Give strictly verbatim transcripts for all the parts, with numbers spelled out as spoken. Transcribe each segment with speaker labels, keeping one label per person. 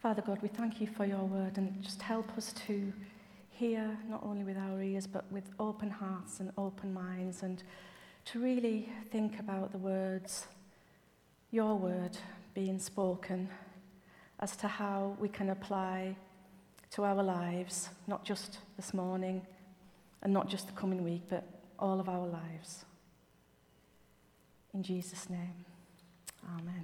Speaker 1: Father God, we thank you for your word, and just help us to hear not only with our ears but with open hearts and open minds, and to really think about the words, your word being spoken, as to how we can apply to our lives, not just this morning and not just the coming week, but all of our lives. In Jesus' name, amen.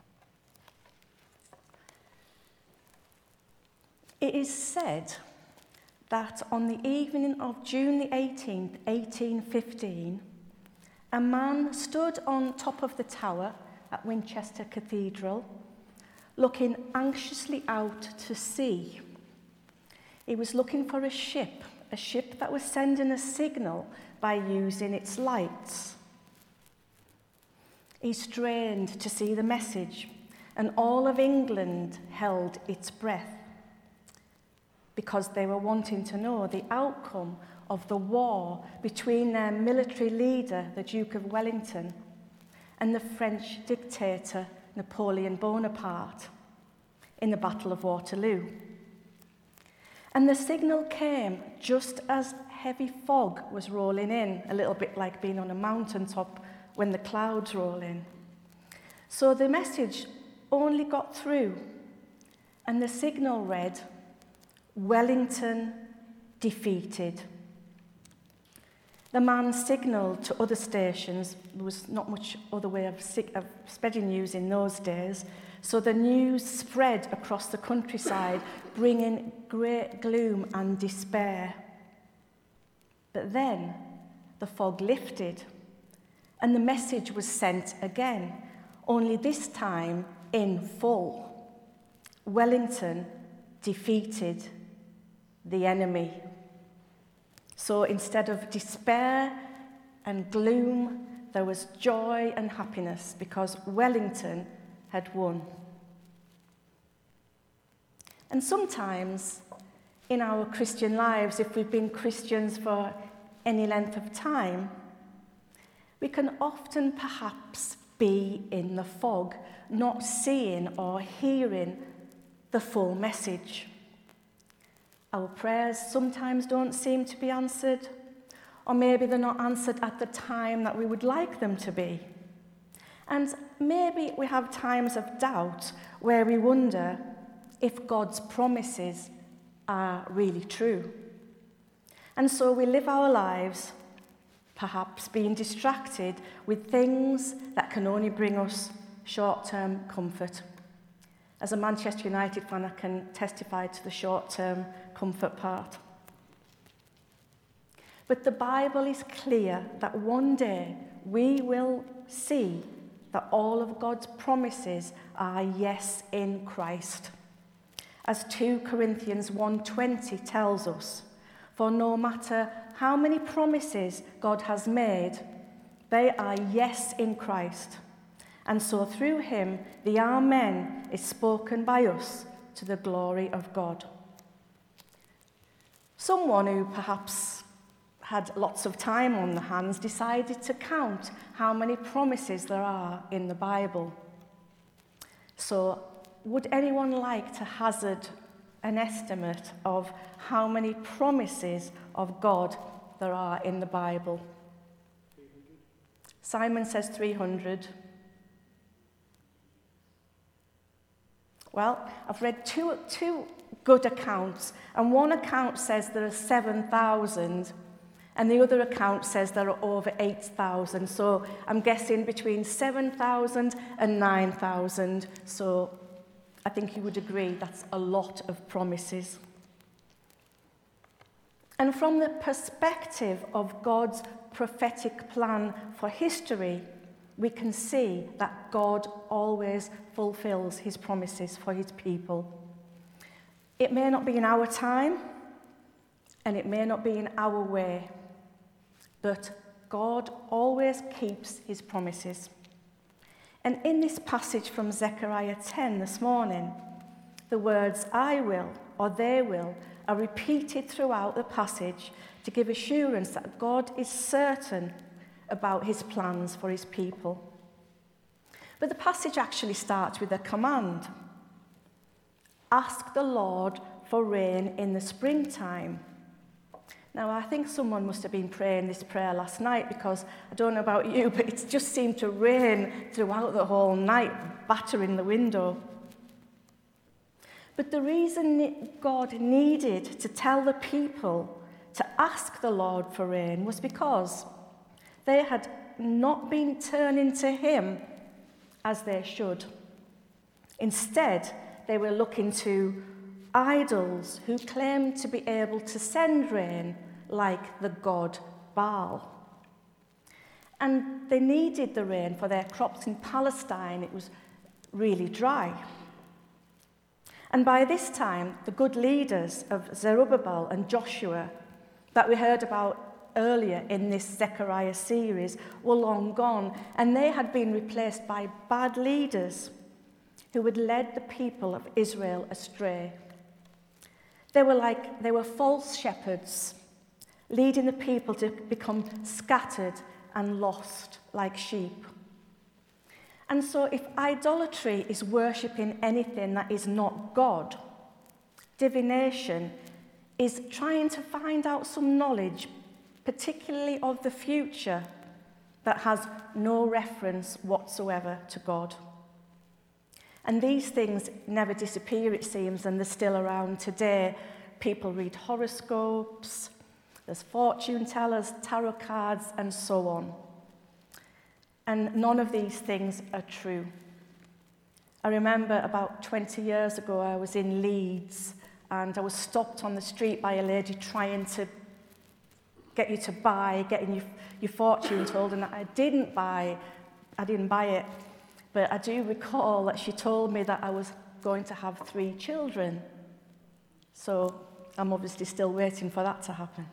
Speaker 1: It is said that on the evening of June the eighteenth, eighteen fifteen, a man stood on top of the tower at Winchester Cathedral, looking anxiously out to sea. He was looking for a ship, a ship that was sending a signal by using its lights. He strained to see the message, and all of England held its breath, because they were wanting to know the outcome of the war between their military leader, the Duke of Wellington, and the French dictator, Napoleon Bonaparte, in the Battle of Waterloo. And the signal came just as heavy fog was rolling in, a little bit like being on a mountaintop when the clouds roll in. So the message only got through, and the signal read, "Wellington defeated." The man signalled to other stations. There was not much other way of, of spreading news in those days, so the news spread across the countryside, bringing great gloom and despair. But then the fog lifted, and the message was sent again, only this time in full. Wellington defeated the enemy. So instead of despair and gloom, there was joy and happiness, because Wellington had won. And sometimes in our Christian lives, if we've been Christians for any length of time, we can often perhaps be in the fog, not seeing or hearing the full message. Our prayers sometimes don't seem to be answered, or maybe they're not answered at the time that we would like them to be. And maybe we have times of doubt where we wonder if God's promises are really true. And so we live our lives perhaps being distracted with things that can only bring us short-term comfort. As a Manchester United fan, I can testify to the short-term comfort part. But the Bible is clear that one day we will see that all of God's promises are yes in Christ. As Second Corinthians one twenty tells us, for no matter how many promises God has made, they are yes in Christ. And so through him, the Amen is spoken by us to the glory of God. Someone who perhaps had lots of time on their hands decided to count how many promises there are in the Bible. So would anyone like to hazard an estimate of how many promises of God there are in the Bible? Simon says three hundred. Well, I've read two, two good accounts, and one account says there are seven thousand, and the other account says there are over eight thousand. So I'm guessing between seven thousand and nine thousand. So I think you would agree that's a lot of promises. And from the perspective of God's prophetic plan for history, we can see that God always fulfills his promises for his people. It may not be in our time, and it may not be in our way, but God always keeps his promises. And in this passage from Zechariah ten this morning, the words "I will" or "they will" are repeated throughout the passage to give assurance that God is certain about his plans for his people. But the passage actually starts with a command. ask the Lord for rain in the springtime. Now, I think someone must have been praying this prayer last night, because I don't know about you, but it just seemed to rain throughout the whole night, battering the window. But the reason God needed to tell the people to ask the Lord for rain was because they had not been turning to him as they should. Instead, they were looking to idols who claimed to be able to send rain, like the god Baal. And they needed the rain for their crops in Palestine. It was really dry. And by this time, the good leaders of Zerubbabel and Joshua that we heard about earlier in this Zechariah series were long gone, and they had been replaced by bad leaders who had led the people of Israel astray. They were like, they were false shepherds, leading the people to become scattered and lost like sheep. And so if idolatry is worshipping anything that is not God, divination is trying to find out some knowledge, particularly of the future, that has no reference whatsoever to God. And these things never disappear, it seems, and they're still around today. People read horoscopes, there's fortune tellers, tarot cards, and so on. And none of these things are true. I remember about twenty years ago, I was in Leeds, and I was stopped on the street by a lady trying to get you to buy, getting your, your fortune told, and I didn't buy, I didn't buy it. But I do recall that she told me that I was going to have three children. So I'm obviously still waiting for that to happen.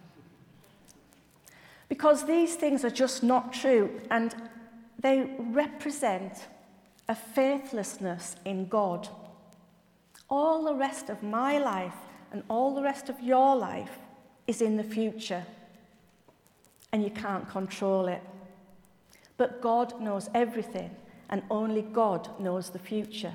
Speaker 1: Because these things are just not true, and they represent a faithlessness in God. All the rest of my life and all the rest of your life is in the future, and you can't control it. But God knows everything, and only God knows the future.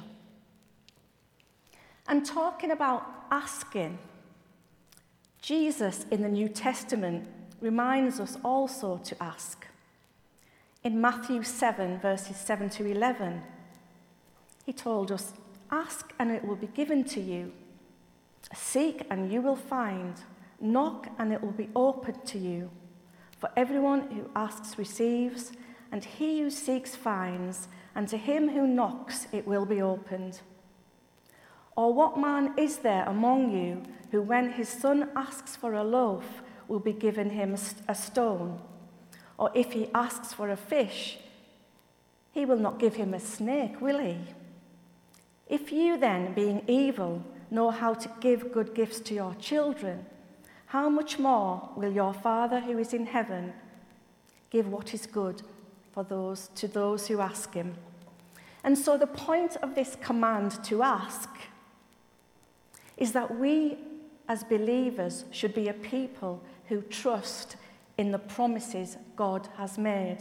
Speaker 1: And talking about asking, Jesus in the New Testament reminds us also to ask. In Matthew seven, verses seven to eleven, he told us, "Ask and it will be given to you. Seek and you will find. Knock and it will be opened to you. For everyone who asks receives, and he who seeks finds, and to him who knocks it will be opened. Or what man is there among you who, when his son asks for a loaf, will be given him a stone? Or if he asks for a fish, he will not give him a snake, will he? If you then, being evil, know how to give good gifts to your children, how much more will your Father who is in heaven give what is good for those to those who ask him?" And so the point of this command to ask is that we as believers should be a people who trust in the promises God has made.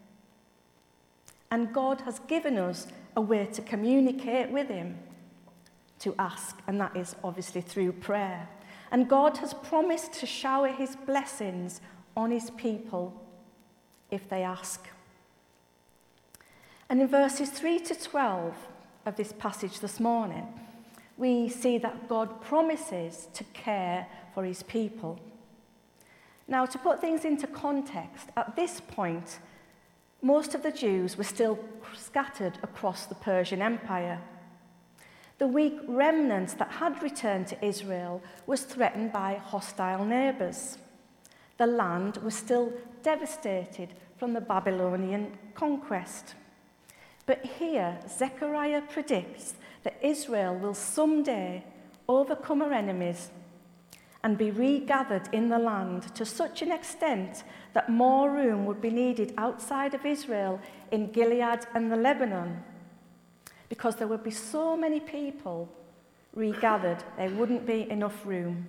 Speaker 1: And God has given us a way to communicate with him, to ask, and that is obviously through prayer. And God has promised to shower his blessings on his people if they ask. And in verses three to twelve of this passage this morning, we see that God promises to care for his people. Now, to put things into context, at this point, most of the Jews were still scattered across the Persian Empire. The weak remnant that had returned to Israel was threatened by hostile neighbours. The land was still devastated from the Babylonian conquest. But here, Zechariah predicts that Israel will someday overcome her enemies and be regathered in the land to such an extent that more room would be needed outside of Israel in Gilead and the Lebanon, because there would be so many people regathered, there wouldn't be enough room.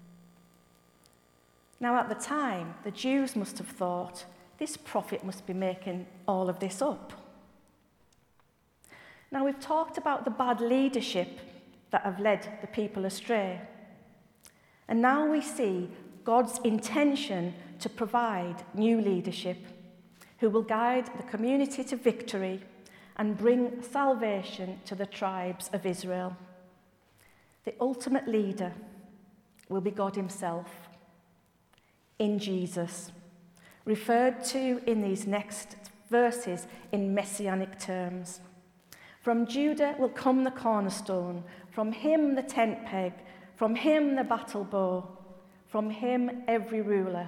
Speaker 1: Now, at the time, the Jews must have thought, this prophet must be making all of this up. Now, we've talked about the bad leadership that have led the people astray. And now we see God's intention to provide new leadership who will guide the community to victory and bring salvation to the tribes of Israel. The ultimate leader will be God himself in Jesus, referred to in these next verses in messianic terms. From Judah will come the cornerstone, from him the tent peg, from him the battle bow, from him every ruler.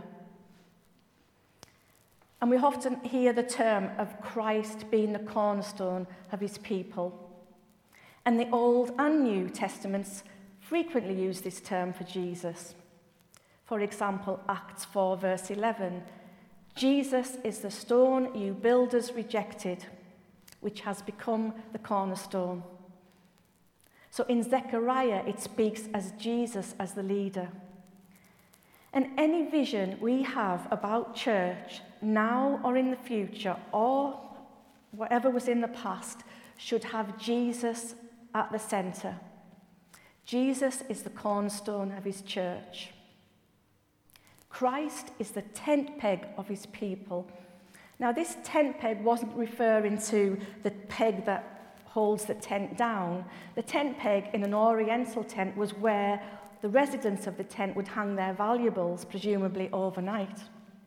Speaker 1: And we often hear the term of Christ being the cornerstone of his people. And the Old and New Testaments frequently use this term for Jesus. For example, Acts four verse eleven, Jesus is the stone you builders rejected, which has become the cornerstone. So in Zechariah, it speaks as Jesus as the leader. And any vision we have about church, now or in the future, or whatever was in the past, should have Jesus at the centre. Jesus is the cornerstone of his church. Christ is the tent peg of his people. Now, this tent peg wasn't referring to the peg that holds the tent down. The tent peg in an oriental tent was where the residents of the tent would hang their valuables, presumably overnight.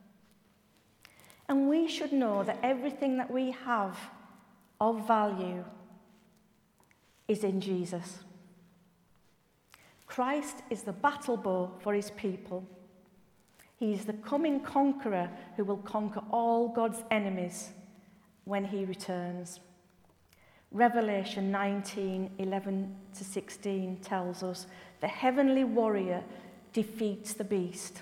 Speaker 1: And we should know that everything that we have of value is in Jesus. Christ is the battle bow for his people. He is the coming conqueror who will conquer all God's enemies when he returns. Revelation nineteen, eleven to sixteen tells us the heavenly warrior defeats the beast.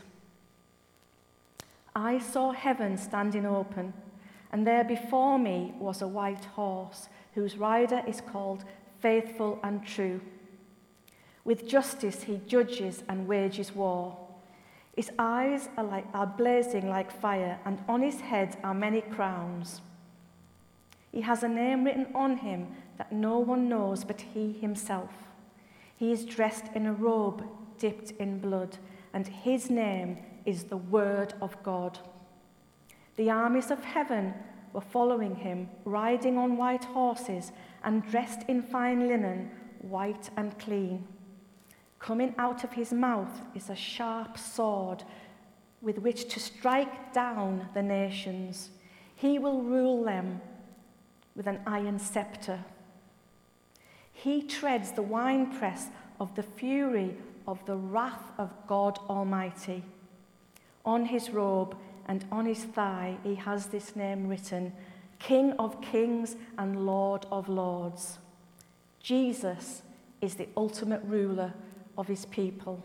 Speaker 1: I saw heaven standing open, and there before me was a white horse, whose rider is called Faithful and True. With justice he judges and wages war. His eyes are, like, are blazing like fire, and on his head are many crowns. He has a name written on him that no one knows but he himself. He is dressed in a robe dipped in blood, and his name is the Word of God. The armies of heaven were following him, riding on white horses and dressed in fine linen, white and clean. Coming out of his mouth is a sharp sword with which to strike down the nations. He will rule them with an iron scepter. He treads the winepress of the fury of the wrath of God Almighty. On his robe and on his thigh he has this name written, King of Kings and Lord of Lords. Jesus is the ultimate ruler of his people.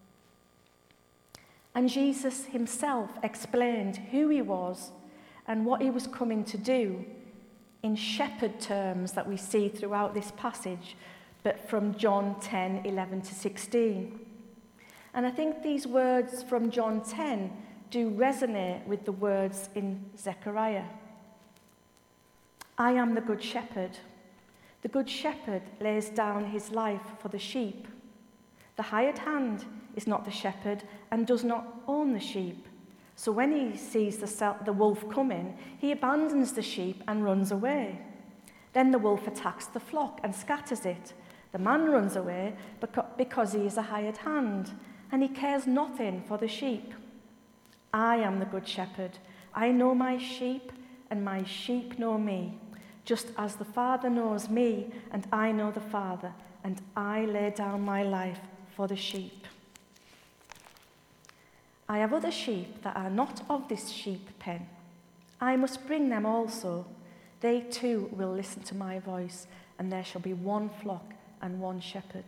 Speaker 1: And Jesus himself explained who he was and what he was coming to do in shepherd terms that we see throughout this passage, but from John ten, eleven to sixteen. And I think these words from John ten do resonate with the words in Zechariah. I am the good shepherd. The good shepherd lays down his life for the sheep. The hired hand is not the shepherd and does not own the sheep. So when he sees the, the wolf coming, he abandons the sheep and runs away. Then the wolf attacks the flock and scatters it. The man runs away because he is a hired hand, and he cares nothing for the sheep. I am the good shepherd. I know my sheep, and my sheep know me, just as the Father knows me, and I know the Father, and I lay down my life for the sheep. I have other sheep that are not of this sheep pen. I must bring them also. They too will listen to my voice, and there shall be one flock and one shepherd.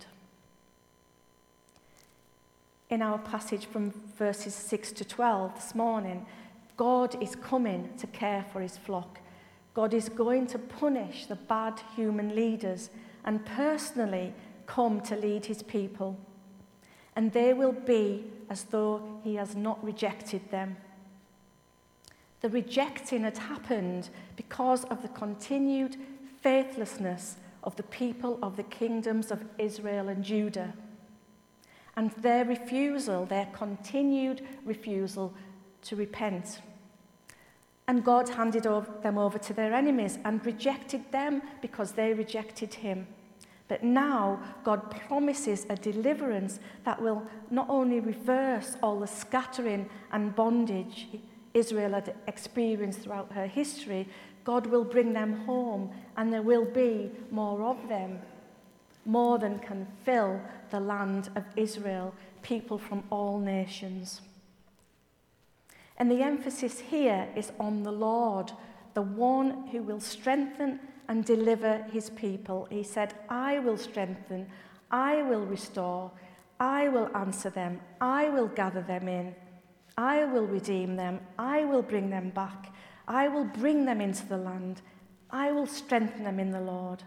Speaker 1: In our passage from verses six to twelve this morning, God is coming to care for his flock. God is going to punish the bad human leaders and personally come to lead his people. And they will be as though he has not rejected them. The rejecting had happened because of the continued faithlessness of the people of the kingdoms of Israel and Judah. And their refusal, their continued refusal to repent. And God handed over, them over to their enemies and rejected them because they rejected him. But now God promises a deliverance that will not only reverse all the scattering and bondage Israel had experienced throughout her history, God will bring them home, and there will be more of them, more than can fill the land of Israel, people from all nations. And the emphasis here is on the Lord, the one who will strengthen and deliver his people. He said, I will strengthen, I will restore, I will answer them, I will gather them in, I will redeem them, I will bring them back, I will bring them into the land, I will strengthen them in the Lord.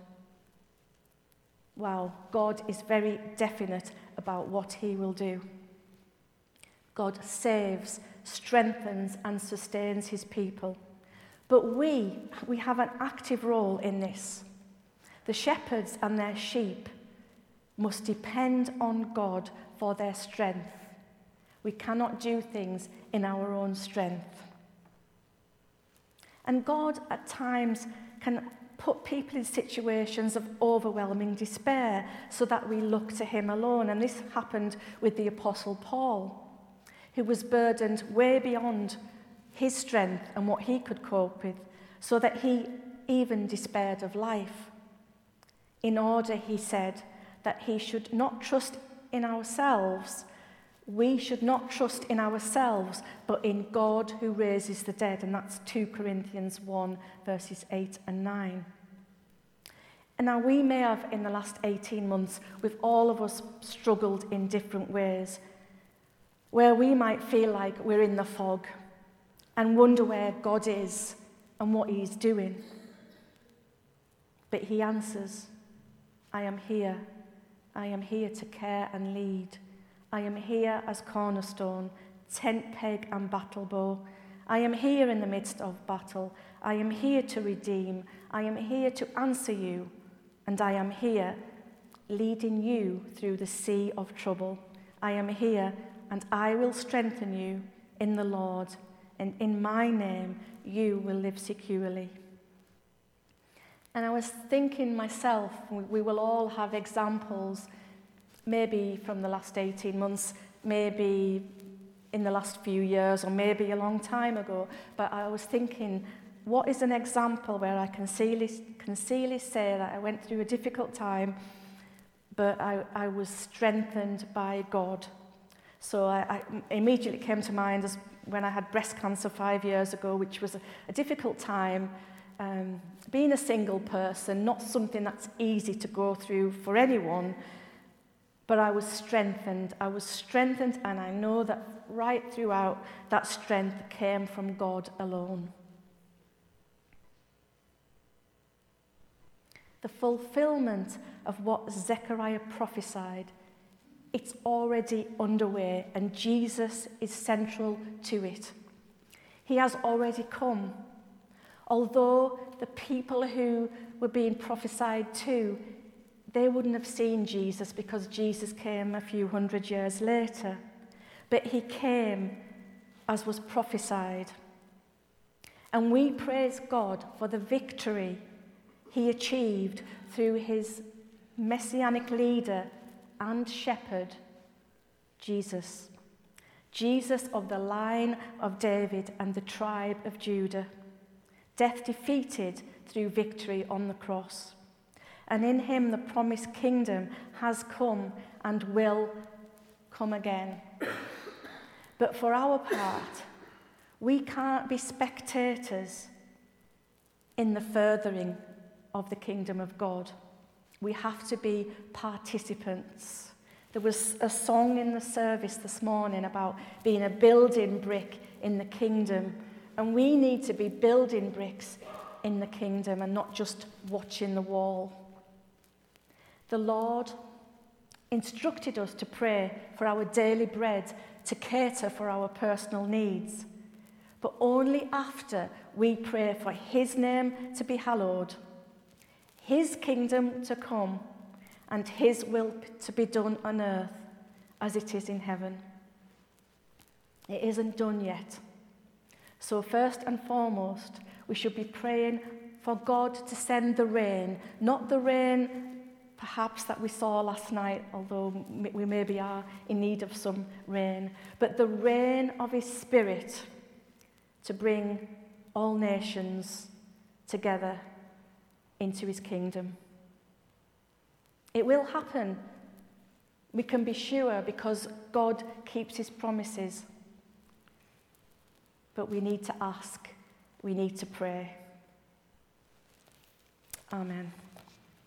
Speaker 1: Wow, God is very definite about what he will do. God saves, strengthens, and sustains his people. But we, we have an active role in this. The shepherds and their sheep must depend on God for their strength. We cannot do things in our own strength. And God at times can put people in situations of overwhelming despair so that we look to him alone. And this happened with the Apostle Paul, who was burdened way beyond his strength and what he could cope with, so that he even despaired of life. In order, he said, that he should not trust in ourselves. We should not trust in ourselves, but in God who raises the dead. And that's two Corinthians one, verses eight and nine. And now we may have, in the last eighteen months, with all of us struggled in different ways, where we might feel like we're in the fog and wonder where God is and what he's doing. But he answers, I am here. I am here to care and lead. I am here as cornerstone, tent peg and battle bow. I am here in the midst of battle. I am here to redeem. I am here to answer you. And I am here leading you through the sea of trouble. I am here and I will strengthen you in the Lord. And in my name, you will live securely. And I was thinking myself, we will all have examples, maybe from the last eighteen months, maybe in the last few years, or maybe a long time ago. But I was thinking, what is an example where I can sincerely, sincerely say that I went through a difficult time, but I, I was strengthened by God? So I, I immediately came to mind as when I had breast cancer five years ago, which was a, a difficult time. Um, being a single person, not something that's easy to go through for anyone, but I was strengthened. I was strengthened, and I know that right throughout, that strength came from God alone. The fulfillment of what Zechariah prophesied, it's already underway, and Jesus is central to it. He has already come. Although the people who were being prophesied to, they wouldn't have seen Jesus because Jesus came a few hundred years later. But he came as was prophesied. And we praise God for the victory he achieved through his messianic leader and shepherd, Jesus. Jesus of the line of David and the tribe of Judah. Death defeated through victory on the cross. And in him the promised kingdom has come and will come again. But for our part, we can't be spectators in the furthering of the kingdom of God. We have to be participants. There was a song in the service this morning about being a building brick in the kingdom. And we need to be building bricks in the kingdom and not just watching the wall. The Lord instructed us to pray for our daily bread, to cater for our personal needs, but only after we pray for his name to be hallowed, his kingdom to come and his will to be done on earth as it is in heaven. It isn't done yet. So first and foremost, we should be praying for God to send the rain, not the rain perhaps that we saw last night, although we maybe are in need of some rain, but the rain of his Spirit to bring all nations together into his kingdom. It will happen. We can be sure because God keeps his promises. But we need to ask. We need to pray. Amen.